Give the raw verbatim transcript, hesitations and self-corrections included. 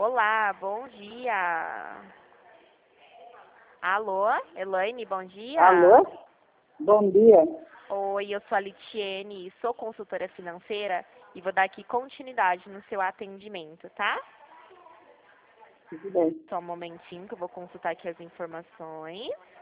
Olá, bom dia. Alô, Elaine, bom dia. Alô? Bom dia. Oi, eu sou a Litiene, sou consultora financeira e vou dar aqui continuidade no seu atendimento, tá? Tudo bem. Só um momentinho que eu vou consultar aqui as informações.